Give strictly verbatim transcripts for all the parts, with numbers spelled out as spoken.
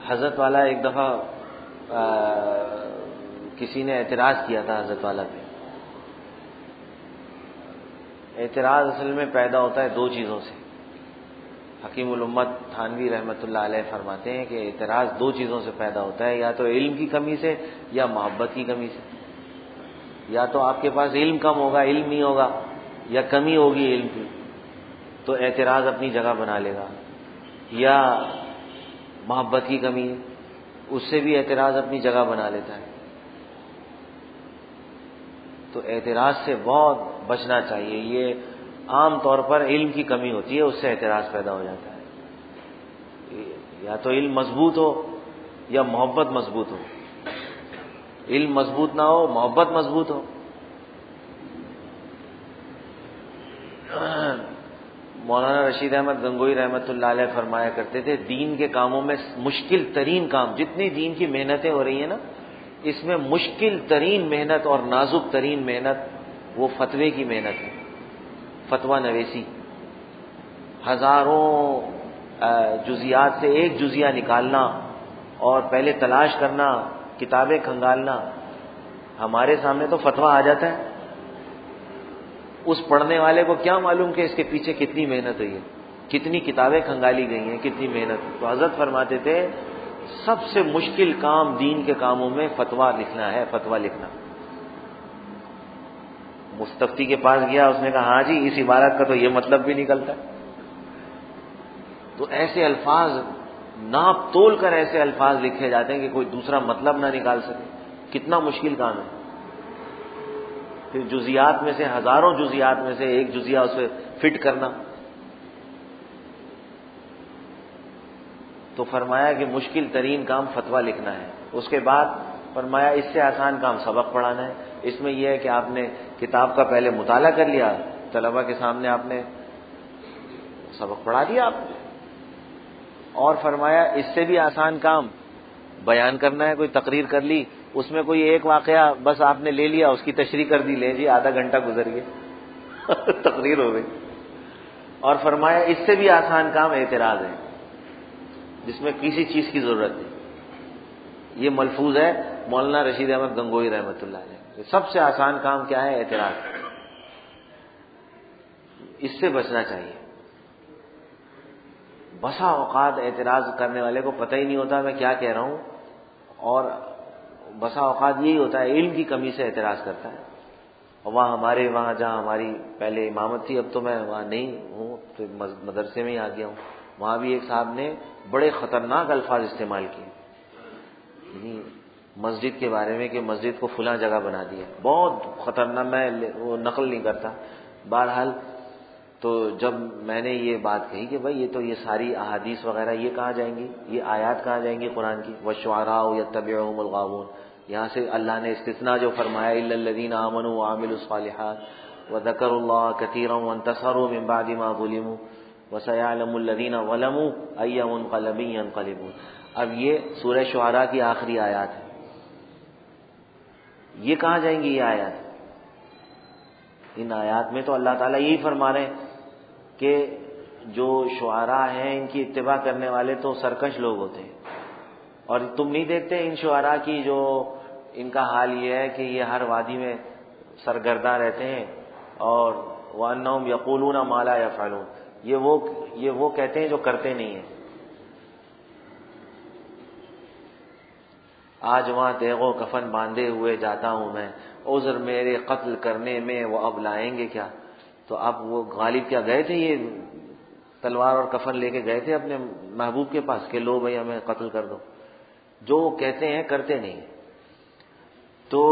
حضرت والا ایک دفعہ آ, کسی نے اعتراض کیا تھا حضرت والا پہ. اعتراض اصل میں پیدا ہوتا ہے دو چیزوں سے. حکیم الامت تھانوی رحمۃ اللہ علیہ فرماتے ہیں کہ اعتراض دو چیزوں سے پیدا ہوتا ہے، یا تو علم کی کمی سے یا محبت کی کمی سے. یا تو آپ کے پاس علم کم ہوگا، علم نہیں ہوگا، یا کمی ہوگی علم کی تو اعتراض اپنی جگہ بنا لے گا، یا محبت کی کمی ہے اس سے بھی اعتراض اپنی جگہ بنا لیتا ہے. تو اعتراض سے بہت بچنا چاہیے. یہ عام طور پر علم کی کمی ہوتی ہے، اس سے اعتراض پیدا ہو جاتا ہے. یا تو علم مضبوط ہو یا محبت مضبوط ہو. علم مضبوط نہ ہو، محبت مضبوط ہو. مولانا رشید احمد گنگوئی رحمۃ اللہ علیہ فرمایا کرتے تھے دین کے کاموں میں مشکل ترین کام، جتنی دین کی محنتیں ہو رہی ہیں نا، اس میں مشکل ترین محنت اور نازک ترین محنت وہ فتوے کی محنت ہے. فتویٰ نویسی، ہزاروں جزیات سے ایک جزیہ نکالنا اور پہلے تلاش کرنا، کتابیں کھنگالنا. ہمارے سامنے تو فتویٰ آ جاتا ہے، اس پڑھنے والے کو کیا معلوم کہ اس کے پیچھے کتنی محنت ہوئی ہے، کتنی کتابیں کھنگالی گئی ہیں، کتنی محنت. تو حضرت فرماتے تھے سب سے مشکل کام دین کے کاموں میں فتویٰ لکھنا ہے، فتویٰ لکھنا. مستفتی کے پاس گیا، اس نے کہا ہاں جی اس عبارت کا تو یہ مطلب بھی نکلتا ہے. تو ایسے الفاظ ناپ تول کر ایسے الفاظ لکھے جاتے ہیں کہ کوئی دوسرا مطلب نہ نکال سکے. کتنا مشکل کام ہے. پھر جزیات میں سے، ہزاروں جزیات میں سے ایک جزیہ اسے فٹ کرنا. تو فرمایا کہ مشکل ترین کام فتویٰ لکھنا ہے. اس کے بعد فرمایا اس سے آسان کام سبق پڑھانا ہے. اس میں یہ ہے کہ آپ نے کتاب کا پہلے مطالعہ کر لیا، طلبہ کے سامنے آپ نے سبق پڑھا دیا آپ نے. اور فرمایا اس سے بھی آسان کام بیان کرنا ہے. کوئی تقریر کر لی، اس میں کوئی ایک واقعہ بس آپ نے لے لیا، اس کی تشریح کر دی، لے جی آدھا گھنٹہ گزر گیا تقریر ہو گئی. اور فرمایا اس سے بھی آسان کام اعتراض ہے، جس میں کسی چیز کی ضرورت نہیں. یہ ملفوظ ہے مولانا رشید احمد گنگوئی رحمۃ اللہ علیہ. سب سے آسان کام کیا ہے؟ اعتراض. اس سے بچنا چاہیے. بسا اوقات اعتراض کرنے والے کو پتہ ہی نہیں ہوتا میں کیا کہہ رہا ہوں، اور بسا اوقات یہی ہوتا ہے علم کی کمی سے اعتراض کرتا ہے. اور وہاں ہمارے وہاں جہاں ہماری پہلے امامت تھی، اب تو میں وہاں نہیں ہوں، تو مدرسے میں ہی آ گیا ہوں. وہاں بھی ایک صاحب نے بڑے خطرناک الفاظ استعمال کیے، یعنی مسجد کے بارے میں کہ مسجد کو فلاں جگہ بنا دیا. بہت خطرناک، میں وہ نقل نہیں کرتا. بہرحال تو جب میں نے یہ بات کہی کہ بھائی یہ تو یہ ساری احادیث وغیرہ یہ کہاں جائیں گی، یہ آیات کہاں جائیں گی قرآن کی؟ وَالشُّعَرَاءُ يَتَّبِعُهُمُ الْغَاوُونَ. یہاں سے اللہ نے استثناء جو فرمایا إِلَّا الَّذِينَ آمَنُوا وَعَمِلُوا الصَّالِحَاتِ وَذَكَرُوا اللَّهَ كَثِيرًا وَانتَصَرُوا مِن بَعْدِ مَا ظُلِمُوا وَسَيَعْلَمُ الَّذِينَ ظَلَمُوا أَيَّ مُنقَلَبٍ يَنقَلِبُونَ. اب یہ سورہ شعراء کی آخری آیات ہے. یہ کہاں جائیں گی یہ آیات؟ ان آیات میں تو اللہ تعالیٰ یہی فرما رہے ہیں کہ جو شعراء ہیں ان کی اتباع کرنے والے تو سرکش لوگ ہوتے ہیں. اور تم نہیں دیکھتے ان شعراء کی جو ان کا حال یہ ہے کہ یہ ہر وادی میں سرگرداں رہتے ہیں، اور وَأَنَّهُمْ يَقُولُونَ مَا لَا يَفْعَلُونَ. یہ وہ یہ وہ کہتے ہیں جو کرتے نہیں ہیں. آج وہاں تیغ و کفن باندھے ہوئے جاتا ہوں میں، عذر میرے قتل کرنے میں وہ اب لائیں گے کیا. تو اب وہ غالب کیا گئے تھے، یہ تلوار اور کفن لے کے گئے تھے اپنے محبوب کے پاس کہ لو بھائی ہمیں قتل کر دو. جو کہتے ہیں کرتے نہیں. تو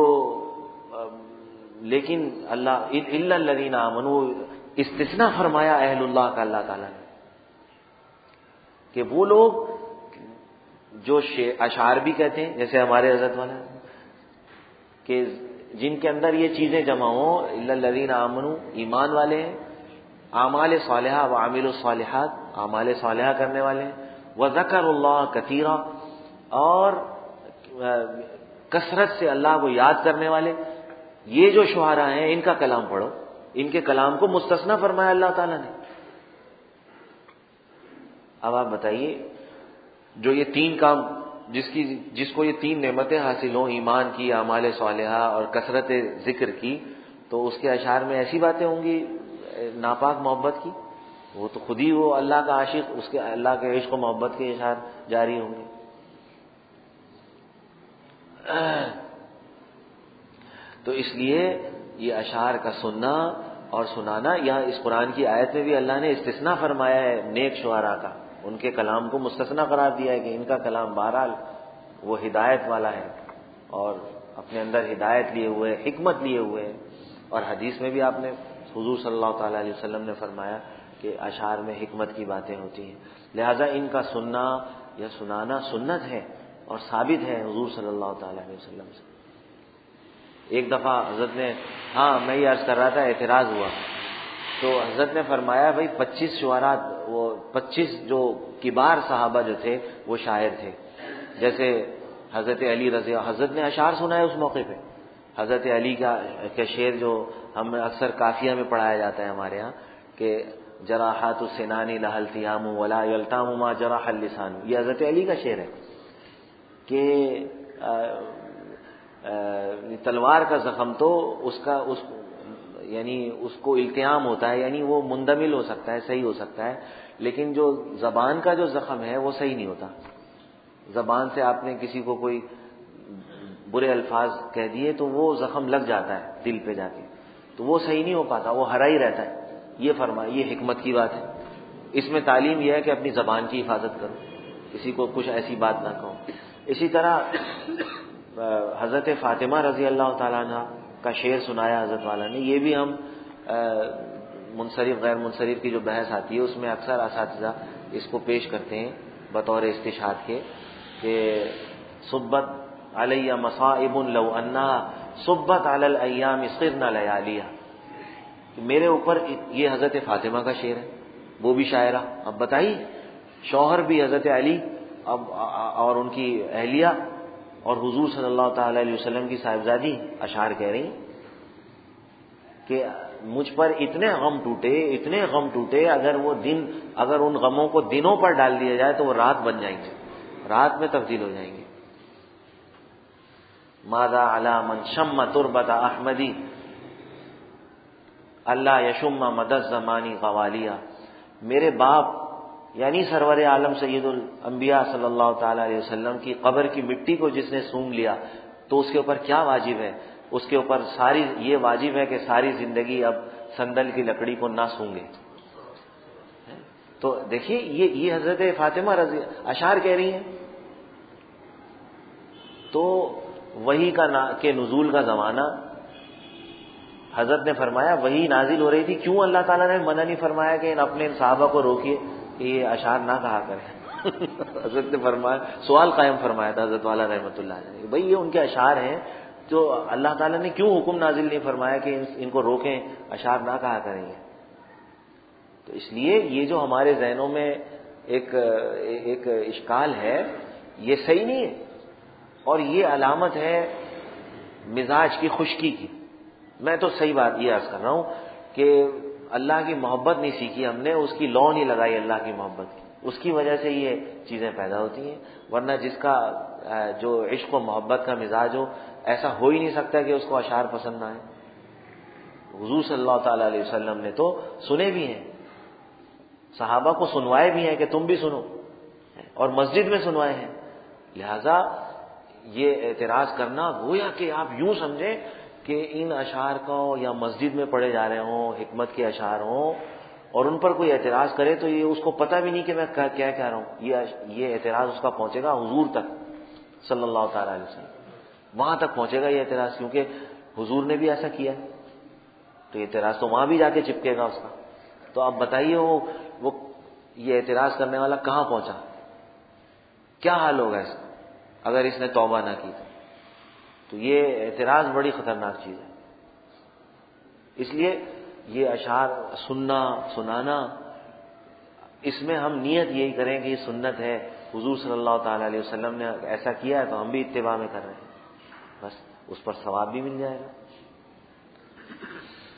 لیکن اللہ الا الذین آمنوا استثناء فرمایا اہل اللہ کا اللہ تعالیٰ نے کہ وہ لوگ جو اشعار بھی کہتے ہیں جیسے ہمارے حضرت والا کہ جن کے اندر یہ چیزیں جمع ہوں، الا الذین آمنوا ایمان والے ہیں، اعمال صالحہ وعاملوا الصالحات اعمال صالحہ کرنے والے ہیں، وذکروا اللہ کثیرا اور کثرت سے اللہ کو یاد کرنے والے. یہ جو شعراء ہیں ان کا کلام پڑھو. ان کے کلام کو مستثنیٰ فرمایا اللہ تعالیٰ نے. اب آپ بتائیے جو یہ تین کام جس کی جس کو یہ تین نعمتیں حاصل ہوں، ایمان کی، اعمال صالحہ اور کثرت ذکر کی، تو اس کے اشعار میں ایسی باتیں ہوں گی ناپاک محبت کی، وہ تو خود ہی وہ اللہ کا عاشق، اس کے اللہ کے عشق و محبت کے اشعار جاری ہوں گے۔ تو اس لیے یہ اشعار کا سننا اور سنانا، یہاں اس قرآن کی آیت میں بھی اللہ نے استثناء فرمایا ہے نیک شعراء کا، ان کے کلام کو مستثنیٰ قرار دیا ہے کہ ان کا کلام بہرحال وہ ہدایت والا ہے اور اپنے اندر ہدایت لیے ہوئے، حکمت لیے ہوئے ہیں۔ اور حدیث میں بھی آپ نے حضور صلی اللہ تعالیٰ علیہ وسلم نے فرمایا کہ اشعار میں حکمت کی باتیں ہوتی ہیں، لہذا ان کا سننا یا سنانا سنت ہے اور ثابت ہے حضور صلی اللہ تعالیٰ علیہ وسلم سے۔ ایک دفعہ حضرت نے، ہاں میں یہ عرض کر رہا تھا، اعتراض ہوا تو حضرت نے فرمایا بھائی پچیس شعراء، وہ پچیس جو کبار صحابہ جو تھے وہ شاعر تھے، جیسے حضرت علی رضی اللہ، حضرت نے اشعار سنائے اس موقع پہ، حضرت علی کا کے شعر جو ہم اکثر قافیہ میں پڑھایا جاتا ہے ہمارے ہاں کہ جراحات السنان لها التیام ولا یلتام ما جرح اللسان، یہ حضرت علی کا شعر ہے کہ تلوار کا زخم تو اس کا اس یعنی اس کو التیام ہوتا ہے، یعنی وہ مندمل ہو سکتا ہے، صحیح ہو سکتا ہے، لیکن جو زبان کا جو زخم ہے وہ صحیح نہیں ہوتا۔ زبان سے آپ نے کسی کو کوئی برے الفاظ کہہ دیے تو وہ زخم لگ جاتا ہے دل پہ جا کے، تو وہ صحیح نہیں ہو پاتا، وہ ہرا ہی رہتا ہے۔ یہ فرمایا، یہ حکمت کی بات ہے۔ اس میں تعلیم یہ ہے کہ اپنی زبان کی حفاظت کرو، کسی کو کچھ ایسی بات نہ کہو۔ اسی طرح حضرت فاطمہ رضی اللہ تعالیٰ عنہ کا شعر سنایا حضرت والا نے، یہ بھی ہم منصرف غیر منصرف کی جو بحث آتی ہے اس میں اکثر اساتذہ اس کو پیش کرتے ہیں بطور استشہاد کے کہ صبت علیہ مصائب لو انہا صبت علی الایام صرن لیالیہ، کہ میرے اوپر، یہ حضرت فاطمہ کا شعر ہے، وہ بھی شاعرہ۔ اب بتائیے، شوہر بھی حضرت علی اب اور ان کی اہلیہ اور حضور صلی اللہ تعالی علیہ وسلم کی صاحبزادی اشعار کہہ رہی کہ مجھ پر اتنے غم ٹوٹے، اتنے غم ٹوٹے، اگر وہ دن، اگر ان غموں کو دنوں پر ڈال دیا جائے تو وہ رات بن جائیں گے، رات میں تبدیل ہو جائیں گے۔ ماذا علی من شم تربت احمدی اللہ یشم مد الزمانی قوالیہ، میرے باپ یعنی سرور عالم سید الانبیاء صلی اللہ تعالی علیہ وسلم کی قبر کی مٹی کو جس نے سونگھ لیا تو اس کے اوپر کیا واجب ہے؟ اس کے اوپر ساری یہ واجب ہے کہ ساری زندگی اب سندل کی لکڑی کو نہ سونگے۔ تو دیکھیے یہ یہ حضرت فاطمہ رضی اشعار کہہ رہی ہیں، تو وحی کا کے نزول کا زمانہ، حضرت نے فرمایا وحی نازل ہو رہی تھی، کیوں اللہ تعالیٰ نے منع نہیں فرمایا کہ ان اپنے صحابہ کو روکیے کہ یہ اشعار نہ کہا کریں؟ حضرت نے فرمایا، سوال قائم فرمایا تھا حضرت والا رحمۃ اللہ علیہ، بھائی یہ ان کے اشعار ہیں، جو اللہ تعالیٰ نے کیوں حکم نازل نہیں فرمایا کہ ان کو روکیں، اشعار نہ کہا کریں گے؟ تو اس لیے یہ جو ہمارے ذہنوں میں ایک ایک اشکال ہے، یہ صحیح نہیں ہے، اور یہ علامت ہے مزاج کی خشکی کی۔ میں تو صحیح بات یہ عرض کر رہا ہوں کہ اللہ کی محبت نہیں سیکھی ہم نے، اس کی لو نہیں لگائی اللہ کی محبت کی، اس کی وجہ سے یہ چیزیں پیدا ہوتی ہیں، ورنہ جس کا جو عشق و محبت کا مزاج ہو، ایسا ہو ہی نہیں سکتا کہ اس کو اشعار پسند نہ آئے۔ حضور صلی اللہ تعالی علیہ وسلم نے تو سنے بھی ہیں، صحابہ کو سنوائے بھی ہیں کہ تم بھی سنو، اور مسجد میں سنوائے ہیں۔ لہذا یہ اعتراض کرنا گویا کہ آپ یوں سمجھیں کہ ان اشعار کو یا مسجد میں پڑھے جا رہے ہوں، حکمت کے اشعار ہوں، اور ان پر کوئی اعتراض کرے تو یہ اس کو پتہ بھی نہیں کہ میں کیا کہہ رہا ہوں، یہ یہ اعتراض اس کا پہنچے گا حضور تک صلی اللہ تعالی علیہ وسلم، وہاں تک پہنچے گا یہ اعتراض، کیونکہ حضور نے بھی ایسا کیا ہے، تو یہ اعتراض تو وہاں بھی جا کے چپکے گا اس کا۔ تو اب بتائیے وہ وہ یہ اعتراض کرنے والا کہاں پہنچا، کیا حال ہوگا اس کا اگر اس نے توبہ نہ کی تو تو یہ اعتراض بڑی خطرناک چیز ہے۔ اس لیے یہ اشعار سننا سنانا، اس میں ہم نیت یہی کریں کہ یہ سنت ہے، حضور صلی اللہ تعالی علیہ وسلم نے ایسا کیا ہے تو ہم بھی اتباع میں کر رہے ہیں، بس اس پر ثواب بھی مل جائے گا۔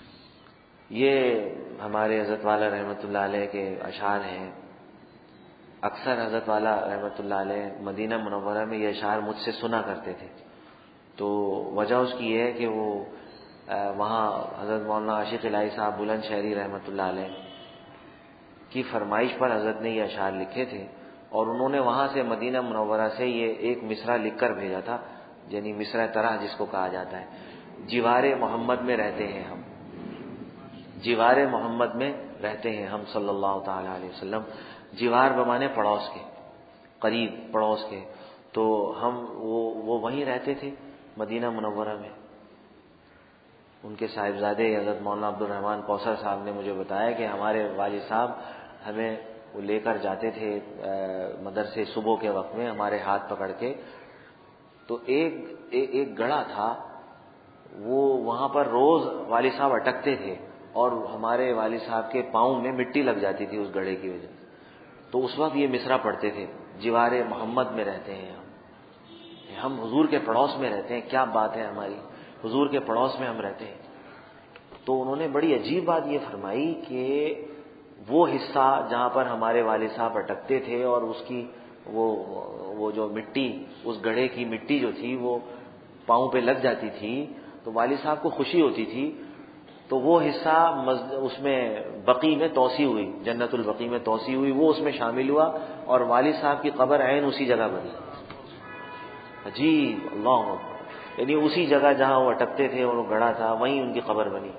یہ ہمارے حضرت والا رحمۃ اللہ علیہ کے اشعار ہیں۔ اکثر حضرت والا رحمۃ اللہ علیہ مدینہ منورہ میں یہ اشعار مجھ سے سنا کرتے تھے. تو وجہ اس کی یہ ہے کہ وہ وہاں حضرت مولانا عاشق الہی صاحب بلند شہری رحمۃ اللہ علیہ کی فرمائش پر حضرت نے یہ اشعار لکھے تھے، اور انہوں نے وہاں سے مدینہ منورہ سے یہ ایک مصرع لکھ کر بھیجا تھا، یعنی مصرع طرح جس کو کہا جاتا ہے، جوار محمد میں رہتے ہیں ہم، جوار محمد میں رہتے ہیں ہم صلی اللہ تعالی علیہ وسلم. جوار بمانے پڑوس کے، قریب پڑوس کے. تو ہم وہ وہ وہیں رہتے تھے مدینہ منورہ میں. ان کے صاحبزادے حضرت مولانا عبد الرحمان کوثر صاحب نے مجھے بتایا کہ ہمارے والد صاحب ہمیں وہ لے کر جاتے تھے مدرسے صبح کے وقت میں ہمارے ہاتھ پکڑ کے. تو ایک ایک گڑھا تھا، وہ وہاں پر روز والد صاحب اٹکتے تھے اور ہمارے والد صاحب کے پاؤں میں مٹی لگ جاتی تھی اس گڑھے کی وجہ سے. تو اس وقت یہ مصرع پڑھتے تھے، جوار محمد میں رہتے ہیں ہم، ہم حضور کے پڑوس میں رہتے ہیں. کیا بات ہے ہماری، حضور کے پڑوس میں ہم رہتے ہیں. تو انہوں نے بڑی عجیب بات یہ فرمائی کہ وہ حصہ جہاں پر ہمارے والد صاحب اٹکتے تھے اور اس کی وہ وہ جو مٹی، اس گڑھے کی مٹی جو تھی وہ پاؤں پہ لگ جاتی تھی تو والد صاحب کو خوشی ہوتی تھی. تو وہ حصہ اس میں بقی میں توسیع ہوئی، جنت البقی میں توسیع ہوئی، وہ اس میں شامل ہوا اور والد صاحب کی قبر عین اسی جگہ بنی. عجیب، اللہ اکبر. یعنی اسی جگہ جہاں وہ اٹکتے تھے اور وہ گڑھا تھا وہیں ان کی قبر بنی.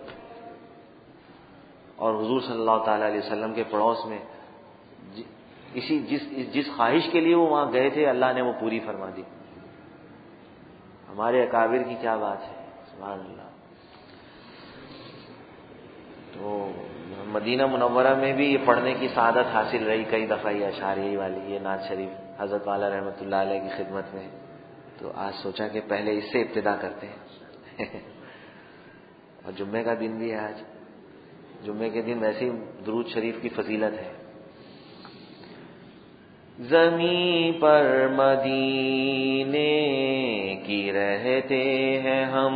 اور حضور صلی اللہ تعالی علیہ وسلم کے پڑوس میں اسی جس جس خواہش کے لیے وہ وہاں گئے تھے اللہ نے وہ پوری فرما دی. ہمارے اکابر کی کیا بات ہے، سبحان اللہ. تو مدینہ منورہ میں بھی یہ پڑھنے کی سعادت حاصل رہی کئی دفعہ، یہ اشعار یہی والی، یہ نعت شریف حضرت والا رحمۃ اللہ علیہ کی خدمت میں. تو آج سوچا کہ پہلے اس سے ابتدا کرتے ہیں. اور جمعے کا دن بھی ہے آج. جمعے کے دن ویسے ہی درود شریف کی فضیلت ہے. زمین پر مدینے کی رہتے ہیں ہم،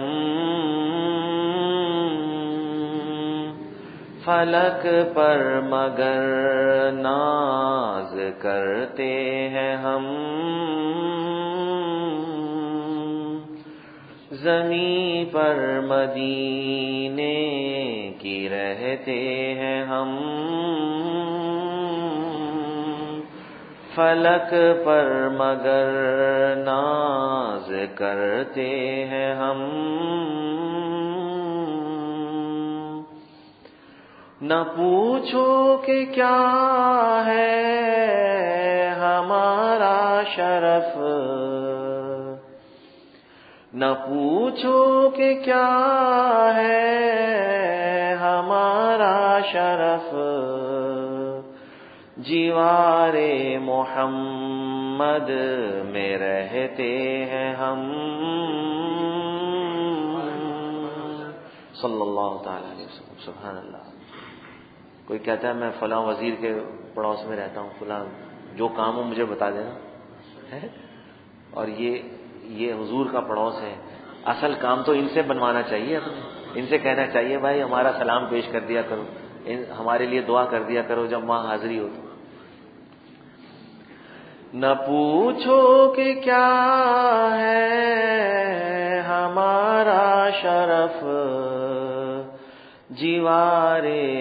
فلک پر مگر ناز کرتے ہیں ہم. زمین پر مدینے کی رہتے ہیں ہم، فلک پر مگر ناز کرتے ہیں ہم. نہ پوچھو کہ کیا ہے ہمارا شرف، نہ پوچھو کہ کیا ہے ہمارا شرف. جوار محمد میں رہتے ہیں ہم صلی اللہ تعالی علیہ وسلم. سبحان اللہ. کوئی کہتا ہے میں فلاں وزیر کے پڑوس میں رہتا ہوں، فلاں جو کام ہو مجھے بتا دینا، اور یہ یہ حضور کا پڑوس ہے. اصل کام تو ان سے بنوانا چاہیے، ان سے کہنا چاہیے بھائی ہمارا سلام پیش کر دیا کرو، ہمارے لیے دعا کر دیا کرو جب وہاں حاضری ہو. نہ پوچھو کہ کیا ہے ہمارا شرف، جوار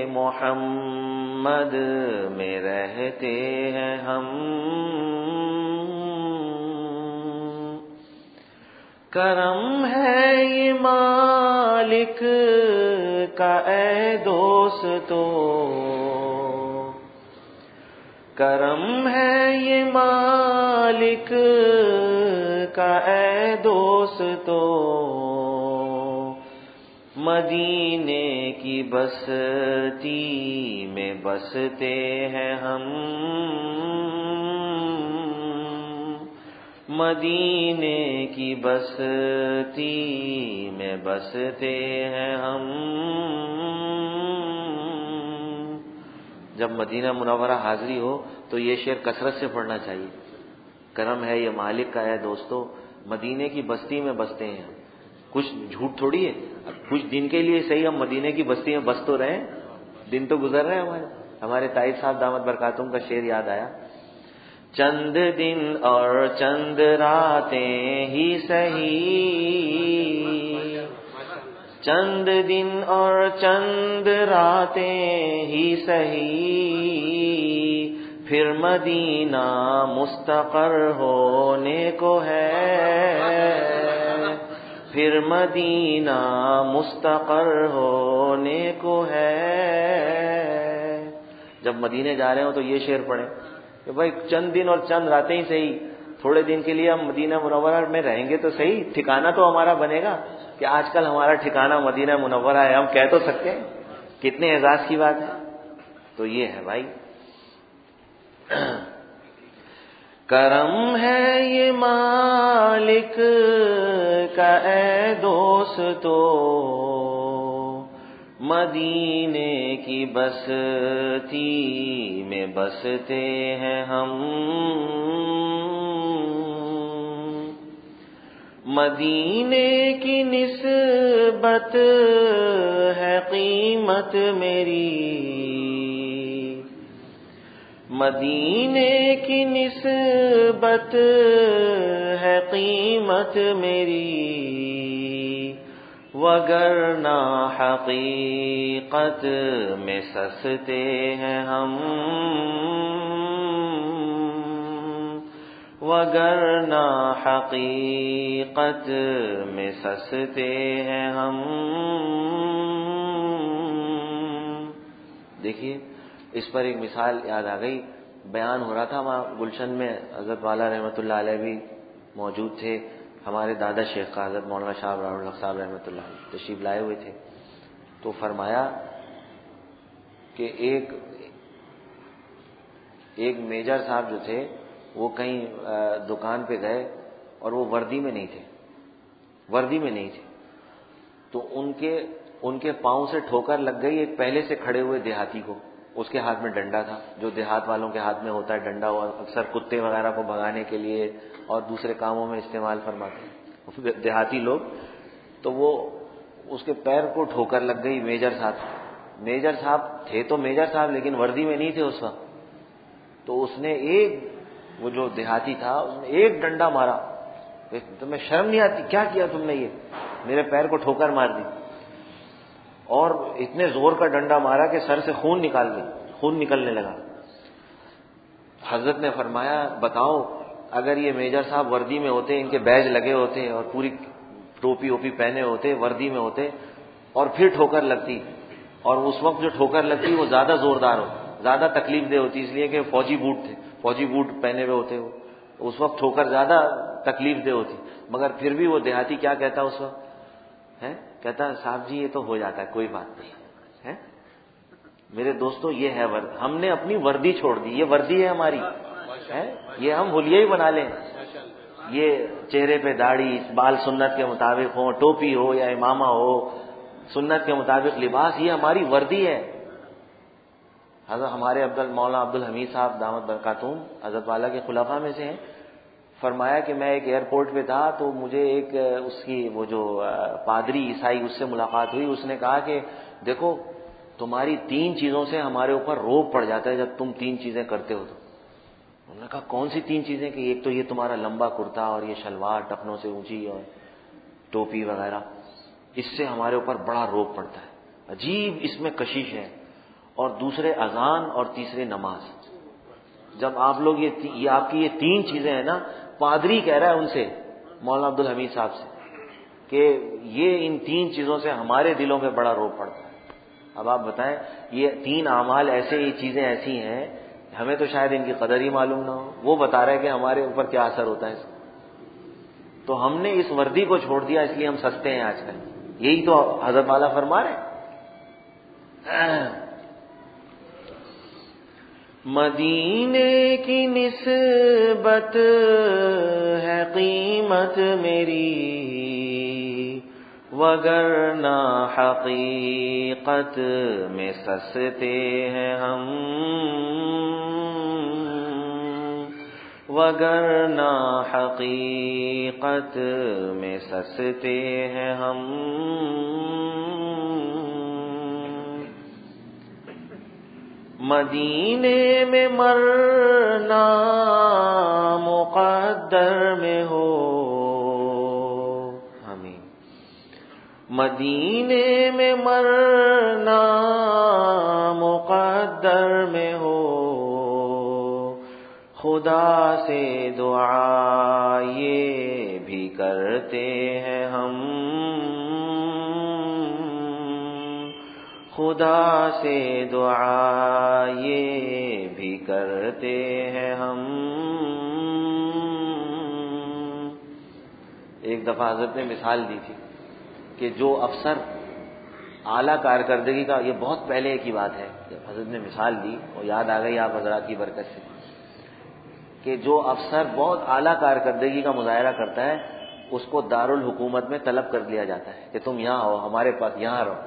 محمد میں رہتے ہیں ہم. کرم ہے یہ مالک کا اے دوستو، کرم ہے یہ مالک کا اے دوستو. مدینے کی بستی میں بستے ہیں ہم، مدینے کی بستی میں بستے ہیں ہم. جب مدینہ منورہ حاضری ہو تو یہ شعر کثرت سے پڑھنا چاہیے. کرم ہے یہ مالک کا ہے دوستو، مدینے کی بستی میں بستے ہیں ہم. کچھ جھوٹ تھوڑی ہے، کچھ دن کے لیے صحیح ہم مدینے کی بستی میں بس تو رہے، دن تو گزر رہے ہیں ہمارے. ہمارے طائف صاحب دامت برکاتہم کا شعر یاد آیا چند دن اور چند راتیں ہی سہی، چند دن اور چند راتیں ہی سہی، پھر مدینہ مستقر ہونے کو ہے، پھر مدینہ مستقر ہونے کو ہے۔ جب مدینے جا رہے ہو تو یہ شعر پڑھیں کہ بھائی چند دن اور چند راتیں ہی صحیح، تھوڑے دن کے لیے ہم مدینہ منورہ میں رہیں گے تو صحیح، ٹھکانہ تو ہمارا بنے گا کہ آج کل ہمارا ٹھکانہ مدینہ منورہ ہے، ہم کہہ تو سکتے ہیں، کتنے اعزاز کی بات ہے۔ تو یہ ہے بھائی، کرم ہے یہ مالک کا اے دوستو، مدینے کی بستی میں بستے ہیں ہم، مدینے کی نسبت ہے قیمت میری، مدینے کی نسبت ہے قیمت میری، وگرنہ حقیقت میں سستے ہیں ہم، وگرنہ حقیقت میں سستے ہیں ہم۔ دیکھیے اس پر ایک مثال یاد آ گئی، بیان ہو رہا تھا وہاں گلشن میں، حضرت والا رحمۃ اللہ علیہ بھی موجود تھے، ہمارے دادا شیخ کا حضرت مولانا شاہ ابراہیم الحق صاحب رحمۃ اللہ علیہ تشریف لائے ہوئے تھے، تو فرمایا کہ ایک ایک میجر صاحب جو تھے وہ کہیں دکان پہ گئے اور وہ وردی میں نہیں تھے، وردی میں نہیں تھے، تو ان کے ان کے پاؤں سے ٹھوکر لگ گئی ایک پہلے سے کھڑے ہوئے دیہاتی کو، اس کے ہاتھ میں ڈنڈا تھا، جو دیہات والوں کے ہاتھ میں ہوتا ہے ڈنڈا، ہوا اکثر کتے وغیرہ کو بھگانے کے لیے اور دوسرے کاموں میں استعمال فرماتے ہیں دیہاتی لوگ، تو وہ اس کے پیر کو ٹھوکر لگ گئی میجر صاحب، میجر صاحب تھے تو میجر صاحب لیکن وردی میں نہیں تھے اس وقت، تو اس نے ایک وہ جو دیہاتی تھا اس نے ایک ڈنڈا مارا، تمہیں شرم نہیں آتی، کیا کیا تم نے، یہ میرے پیر کو ٹھوکر مار دی، اور اتنے زور کا ڈنڈا مارا کہ سر سے خون نکال گئی، خون نکلنے لگا۔ حضرت نے فرمایا بتاؤ اگر یہ میجر صاحب وردی میں ہوتے، ان کے بیج لگے ہوتے اور پوری ٹوپی ووپی پہنے ہوتے، وردی میں ہوتے، اور پھر ٹھوکر لگتی، اور اس وقت جو ٹھوکر لگتی وہ زیادہ زوردار ہو، زیادہ تکلیف دہ ہوتی، اس لیے کہ فوجی بوٹ تھے، فوجی بوٹ پہنے ہوئے ہوتے وہ، اس وقت ٹھوکر زیادہ تکلیف دہ ہوتی، مگر پھر بھی وہ دیہاتی کیا کہتا اس وقت ہے، کہتا صاحب جی یہ تو ہو جاتا ہے، کوئی بات نہیں ہے۔ میرے دوستو یہ ہے ورد، ہم نے اپنی وردی چھوڑ دی، یہ وردی ہے ہماری ہے، یہ ہم حلیہ ہی بنا لیں، یہ چہرے پہ داڑھی، بال سنت کے مطابق ہو، ٹوپی ہو یا امامہ ہو، سنت کے مطابق لباس، یہ ہماری وردی ہے۔ حضرت ہمارے عبد مولانا عبد الحمید صاحب دامت برکاتہم حضرت والا کے خلفاء میں سے ہیں، فرمایا کہ میں ایک ایئرپورٹ پہ تھا تو مجھے ایک اس کی وہ جو پادری عیسائی اس سے ملاقات ہوئی، اس نے کہا کہ دیکھو تمہاری تین چیزوں سے ہمارے اوپر روب پڑ جاتا ہے جب تم تین چیزیں کرتے ہو، تو انہوں نے کہا کون سی تین چیزیں، کہ ایک تو یہ تمہارا لمبا کرتا اور یہ شلوار ٹخنوں سے اونچی اور ٹوپی وغیرہ، اس سے ہمارے اوپر بڑا روب پڑتا ہے، عجیب اس میں کشش ہے، اور دوسرے اذان اور تیسرے نماز، جب آپ لوگ یہ یہ آپ کی یہ تین چیزیں ہیں نا، پادری کہہ رہا ہے ان سے، مولانا عبد الحمید صاحب سے، کہ یہ ان تین چیزوں سے ہمارے دلوں پہ بڑا روب پڑتا ہے۔ اب آپ بتائیں یہ تین اعمال ایسے، یہ چیزیں ایسی ہیں ہمیں تو شاید ان کی قدر ہی معلوم نہ ہو، وہ بتا رہے کہ ہمارے اوپر کیا اثر ہوتا ہے اس کا، تو ہم نے اس وردی کو چھوڑ دیا، اس لیے ہم سستے ہیں آج کل، یہی تو حضرت والا فرما رہے ہیں۔ مدینے کی نسبت ہے قیمت میری، وگرنہ حقیقت میں سستے ہیں ہم، وگرنہ حقیقت میں سستے ہیں ہم۔ مدینے میں مرنا مقدر میں ہو، آمین۔ مدینے میں مرنا مقدر میں ہو، خدا سے دعا یہ بھی کرتے ہیں ہم، خدا سے دعا یہ بھی کرتے ہیں ہم۔ ایک دفعہ حضرت نے مثال دی تھی کہ جو افسر اعلیٰ کارکردگی کا، یہ بہت پہلے کی بات ہے، جب حضرت نے مثال دی اور یاد آ گئی آپ حضرات کی برکت سے، کہ جو افسر بہت اعلیٰ کارکردگی کا مظاہرہ کرتا ہے اس کو دارالحکومت میں طلب کر لیا جاتا ہے کہ تم یہاں آؤ، ہمارے پاس یہاں رہو۔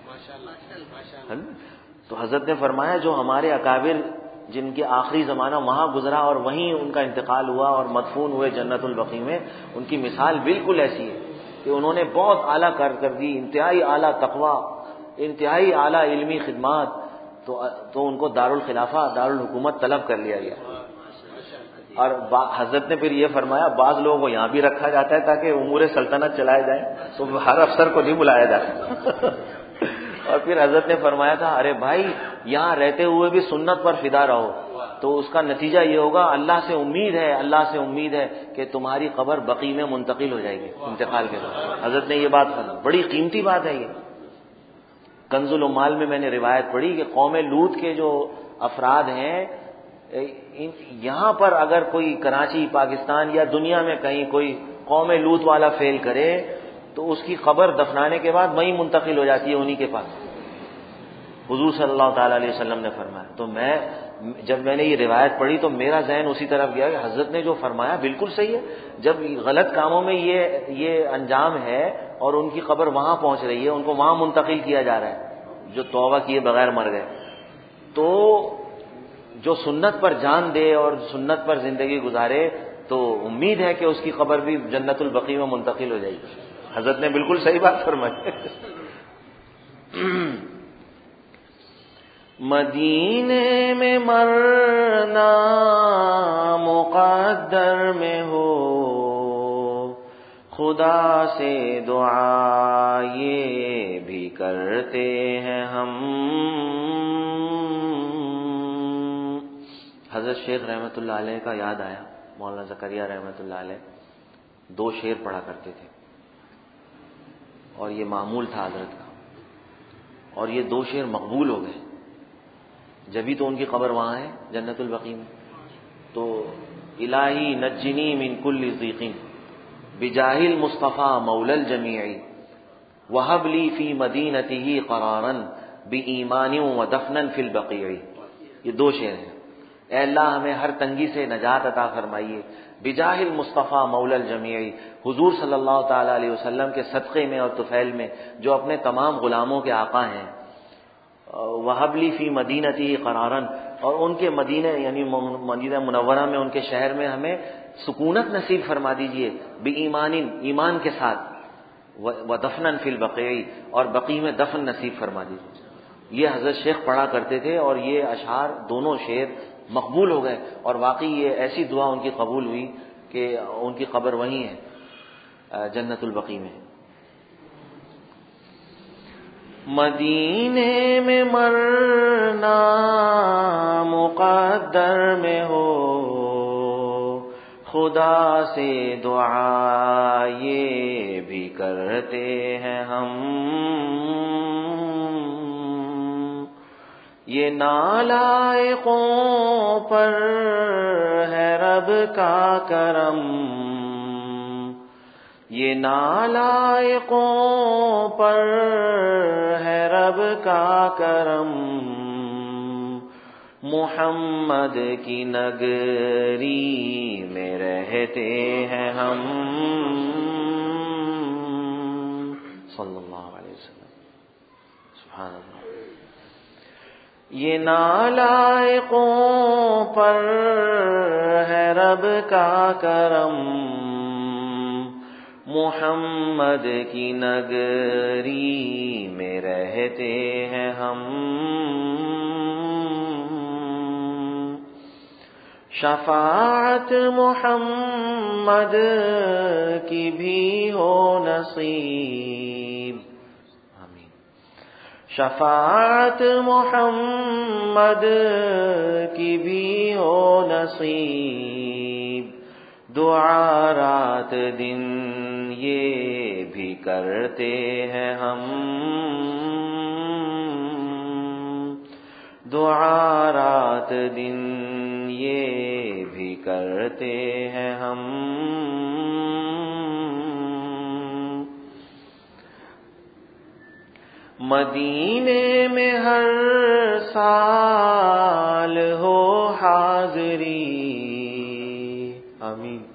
تو حضرت نے فرمایا جو ہمارے اکابر جن کے آخری زمانہ وہاں گزرا اور وہیں ان کا انتقال ہوا اور مدفون ہوئے جنت البقیع میں، ان کی مثال بالکل ایسی ہے کہ انہوں نے بہت اعلیٰ کارکردگی، انتہائی اعلیٰ تقویٰ، انتہائی اعلیٰ علمی خدمات، تو تو ان کو دارالخلافہ، دارالحکومت طلب کر لیا گیا۔ اور حضرت نے پھر یہ فرمایا بعض لوگوں کو یہاں بھی رکھا جاتا ہے تاکہ امور سلطنت چلائے جائیں، تو ہر افسر کو نہیں بلایا جاتا۔ اور پھر حضرت نے فرمایا تھا ارے بھائی یہاں رہتے ہوئے بھی سنت پر فدا رہو، تو اس کا نتیجہ یہ ہوگا، اللہ سے امید ہے، اللہ سے امید ہے کہ تمہاری قبر بقیع میں منتقل ہو جائے گی انتقال کے بعد۔ حضرت نے یہ بات فرمائی، بڑی قیمتی بات ہے یہ۔ کنز العمال میں میں نے روایت پڑھی کہ قوم لوط کے جو افراد ہیں، یہاں پر اگر کوئی کراچی، پاکستان یا دنیا میں کہیں کوئی قوم لوط والا فیل کرے تو اس کی قبر دفنانے کے بعد وہیں منتقل ہو جاتی ہے انہی کے پاس، حضور صلی اللہ تعالی علیہ وسلم نے فرمایا۔ تو میں جب میں نے یہ روایت پڑھی تو میرا ذہن اسی طرف گیا کہ حضرت نے جو فرمایا بالکل صحیح ہے۔ جب غلط کاموں میں یہ یہ انجام ہے اور ان کی قبر وہاں پہنچ رہی ہے، ان کو وہاں منتقل کیا جا رہا ہے جو توبہ کیے بغیر مر گئے، تو جو سنت پر جان دے اور سنت پر زندگی گزارے تو امید ہے کہ اس کی قبر بھی جنت البقیع میں منتقل ہو جائے گی۔ حضرت نے بالکل صحیح بات فرمائی۔ مدینے میں مرنا مقدر میں ہو، خدا سے دعا یہ بھی کرتے ہیں ہم۔ حضرت شیخ رحمۃ اللہ علیہ کا یاد آیا، مولانا زکریا رحمۃ اللہ علیہ دو شعر پڑھا کرتے تھے اور یہ معمول تھا حضرت کا، اور یہ دو شعر مقبول ہو گئے، جبھی تو ان کی قبر وہاں ہے جنت البقیع میں۔ تو الہی نجنی من کل ضیق بجاہ المصطفیٰ مولا الجمیع وہب لی فی مدینتہ قرارا بایمان ودفنا فی البقیع۔ یہ دو شعر ہیں۔ اے اللہ ہمیں ہر تنگی سے نجات عطا فرمائیے، بجاہ المصطفیٰ مولا الجمیع، حضور صلی اللہ تعالی علیہ وسلم کے صدقے میں اور طفیل میں جو اپنے تمام غلاموں کے آقا ہیں، وہب لی فی مدینتی قرارن، اور ان کے مدینہ یعنی مدینہ منورہ میں، ان کے شہر میں ہمیں سکونت نصیب فرما دیجئے، بایمان، ایمان کے ساتھ، ودفنا فی البقیع، اور بقیع میں دفن نصیب فرما دیجئے۔ یہ حضرت شیخ پڑھا کرتے تھے اور یہ اشعار دونوں شعر مقبول ہو گئے، اور واقعی یہ ایسی دعا ان کی قبول ہوئی کہ ان کی قبر وہیں ہے جنت البقیع میں۔ مدینے میں مرنا مقدر میں ہو، خدا سے دعا یہ بھی کرتے ہیں ہم۔ یہ نالائقوں پر ہے رب کا کرم، یہ نالائقوں پر ہے رب کا کرم، محمد کی نگری میں رہتے ہیں ہم، صلی اللہ علیہ وسلم۔ سبحان اللہ۔ یہ نالائقوں پر ہے رب کا کرم، محمد کی نگری میں رہتے ہیں ہم۔ شفاعت محمد کی بھی ہو نصیب، آمین۔ شفاعت محمد کی بھی ہو نصیب، دعا رات دن یہ بھی کرتے ہیں ہم، دعا رات دن یہ بھی کرتے ہیں ہم۔ مدینے میں ہر سال ہو حاضری، آمین۔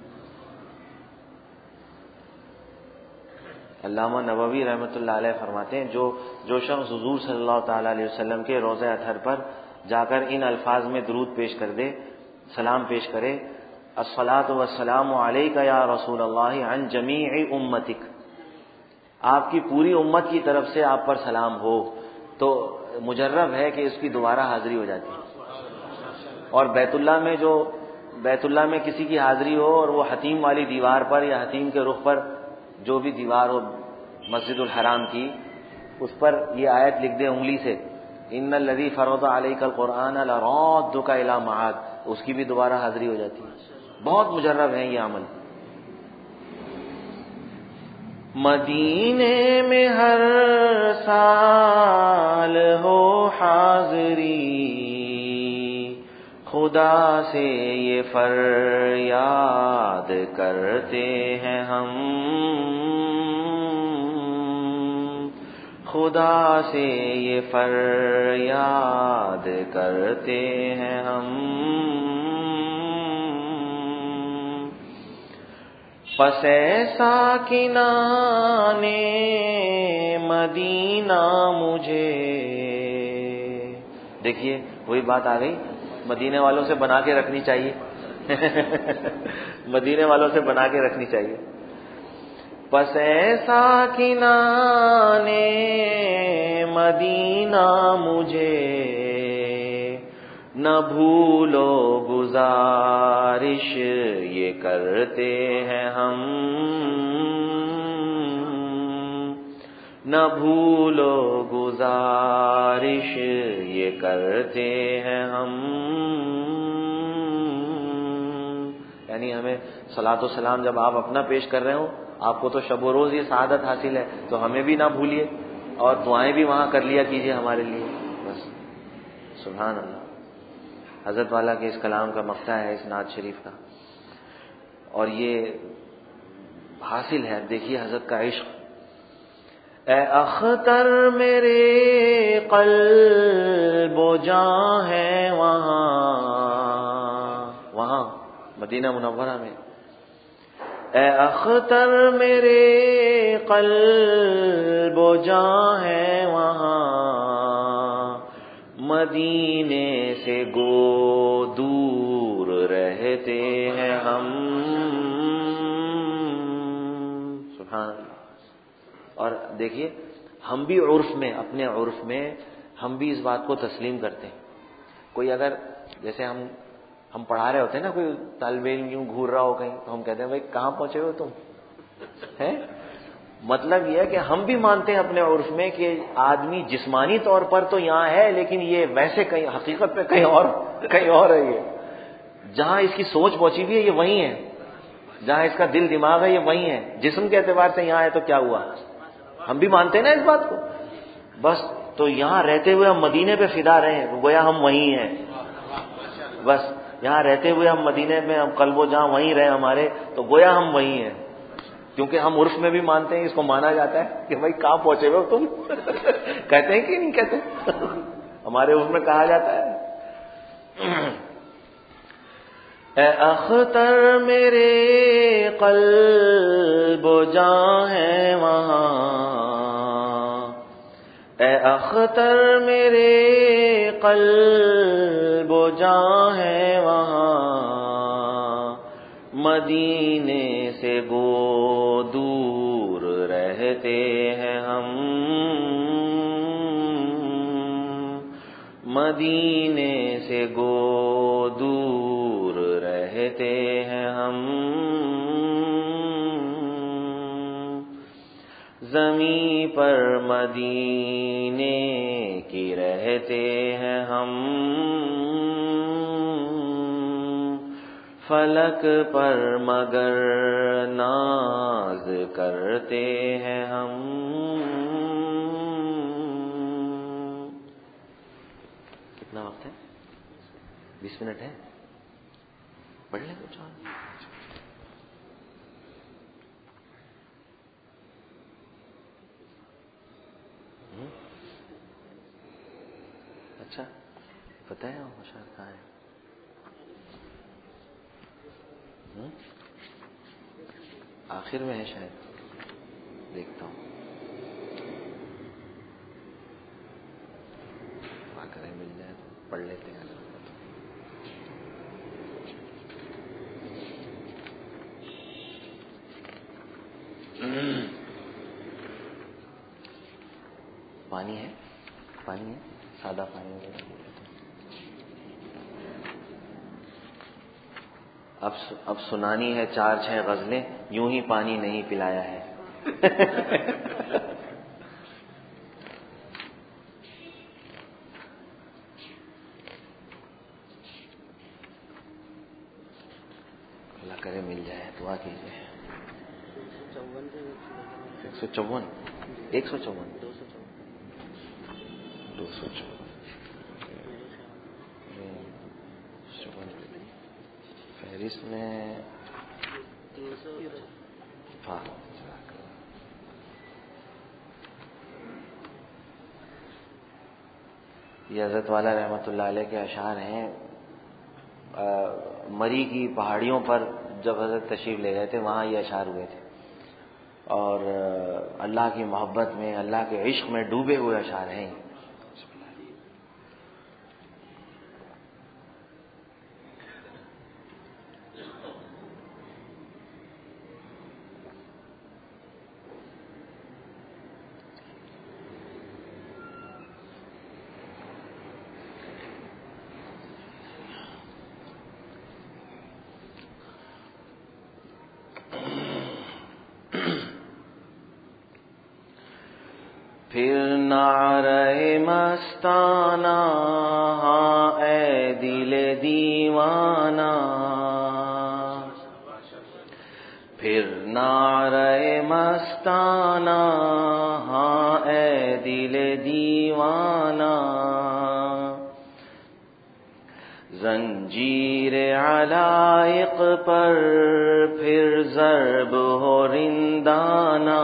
علامہ نووی رحمۃ اللہ علیہ فرماتے ہیں جو جو شخص حضور صلی اللہ تعالی علیہ وسلم کے روضہ اطہر پر جا کر ان الفاظ میں درود پیش کر دے، سلام پیش کرے، الصلاۃ والسلام علیک یا رسول اللہ عن جمیع امتک، آپ کی پوری امت کی طرف سے آپ پر سلام ہو، تو مجرب ہے کہ اس کی دوبارہ حاضری ہو جاتی ہے۔ اور بیت اللہ میں جو بیت اللہ میں کسی کی حاضری ہو اور وہ حتیم والی دیوار پر یا حتیم کے رخ پر جو بھی دیوار ہو مسجد الحرام کی، اس پر یہ آیت لکھ دے انگلی سے، ان الذی فرض علیک القرآن لرادک الی معاد، اس کی بھی دوبارہ حاضری ہو جاتی ہے۔ بہت مجرب ہے یہ عمل۔ مدینے میں ہر سال ہو حاضری، خدا سے یہ فریاد کرتے ہیں ہم، خدا سے یہ فریاد کرتے ہیں ہم۔ پس ساکنان مدینہ مجھے، دیکھیے وہی بات آ گئی، مدینے والوں سے بنا کے رکھنی چاہیے مدینے والوں سے بنا کے رکھنی چاہیے۔ پس ساکنان مدینہ مجھے، نہ بھولو گزارش یہ کرتے ہیں ہم، نہ بھولو گزارش یہ کرتے ہیں ہم، یعنی ہمیں صلاۃ و سلام جب آپ اپنا پیش کر رہے ہوں، آپ کو تو شب و روز یہ سعادت حاصل ہے، تو ہمیں بھی نہ بھولیے اور دعائیں بھی وہاں کر لیا کیجیے ہمارے لیے، بس۔ سبحان اللہ۔ حضرت والا کے اس کلام کا مقطع ہے اس نعت شریف کا، اور یہ حاصل ہے، دیکھیے حضرت کا عشق۔ اے اختر میرے قلب و جاں ہے وہاں، وہاں مدینہ منورہ میں، اے اختر میرے قلب و جاں ہے وہاں، مدینے سے گو دور رہتے ہیں ہم، سبحان اللہ۔ اور دیکھیے ہم بھی عرف میں، اپنے عرف میں ہم بھی اس بات کو تسلیم کرتے ہیں۔ کوئی اگر جیسے ہم ہم پڑھا رہے ہوتے ہیں نا، کوئی طالب علم یوں گھور رہا ہو کہیں، تو ہم کہتے ہیں بھائی کہاں پہنچے ہو تم، ہیں؟ مطلب یہ ہے کہ ہم بھی مانتے ہیں اپنے عرف میں کہ آدمی جسمانی طور پر تو یہاں ہے، لیکن یہ ویسے کہیں حقیقت میں کہیں اور کہیں اور ہے، یہ جہاں اس کی سوچ پہنچی ہوئی ہے یہ وہیں ہے، جہاں اس کا دل دماغ ہے یہ وہیں ہے، جسم کے اعتبار سے یہاں ہے تو کیا ہوا، ہم بھی مانتے ہیں نا اس بات کو، بس۔ تو یہاں رہتے ہوئے ہم مدینے پہ فدا رہے ہیں، گویا ہم وہیں ہیں، بس یہاں رہتے ہوئے ہم مدینے میں، ہم قلب و جاں وہیں رہے ہمارے، تو گویا ہم وہیں ہیں، کیونکہ ہم عرف میں بھی مانتے ہیں، اس کو مانا جاتا ہے کہ بھائی کہاں پہنچے ہوئے تم کہتے ہیں کہ نہیں کہتے ہمارے عرف میں کہا جاتا ہے۔ اے اختر میرے قلب و جاں ہے وہاں، اے اختر میرے قلب و جاں ہے وہاں، مدینے سے گو دور رہتے ہیں ہم، مدینے سے گو دور رہتے ہیں ہم، زمیں پر مدینے کی رہتے ہیں ہم، فلک پر مگر ناز کرتے ہیں ہم۔ کتنا وقت ہے؟ بیس منٹ ہے، پڑھ لیں کچھ اور۔ اچھا پتہ ہے وہ شاید کہاں ہے؟ آخر میں ہے شاید، دیکھتا ہوں، آ کرے مل جائے تو پڑھ لیتے ہیں۔ پانی ہے، پانی ہے، سادہ پانی وغیرہ۔ اب اب سنانی ہے چار چھ غزلیں، یوں ہی پانی نہیں پلایا ہے۔ اللہ کرے مل جائے، دعا کیجیے۔ ایک سو چون ایک سو چون دو سو چون فہرست میں ہاں۔ یہ حضرت والا رحمۃ اللہ علیہ کے اشعار ہیں۔ مری کی پہاڑیوں پر جب حضرت تشریف لے گئے تھے وہاں یہ اشعار ہوئے تھے، اور اللہ کی محبت میں، اللہ کے عشق میں ڈوبے ہوئے اشعار ہیں۔ پھر نعرہ مستانہ ہاں اے دل دیوانہ، پھر نعرہ مستانہ ہاں اے دل دیوانہ، زنجیر علائق پر پھر ضرب ہو رندانہ۔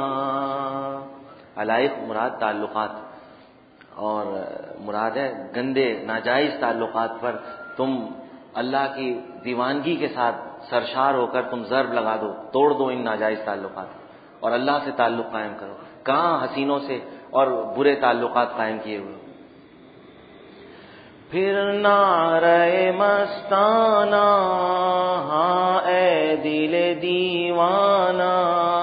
علائق مراد تعلقات، اور مراد ہے گندے ناجائز تعلقات پر تم اللہ کی دیوانگی کے ساتھ سرشار ہو کر تم ضرب لگا دو، توڑ دو ان ناجائز تعلقات اور اللہ سے تعلق قائم کرو۔ کہاں حسینوں سے اور برے تعلقات قائم کیے ہوئے۔ پھر نعرہ مستانہ ہاں اے دل دیوانہ،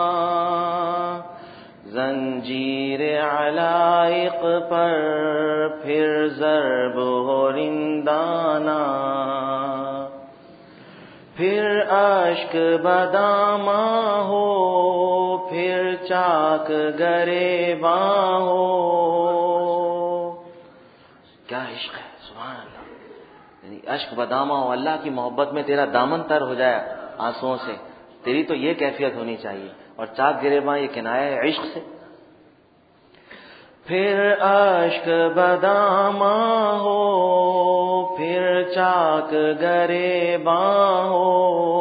زنجیر علائق پر پھر ضرب ہو رندانہ، پھر اشک بداماں ہو پھر چاک گریباں ہو۔ کیا عشق ہے، سبحان اللہ! یعنی اشک بداماں ہو، اللہ کی محبت میں تیرا دامن تر ہو جائے آنسوؤں سے، تیری تو یہ کیفیت ہونی چاہیے۔ اور چاک گریباں یہ کنایہ ہے عشق سے۔ پھر اشک بداماں ہو پھر چاک گریباں ہو،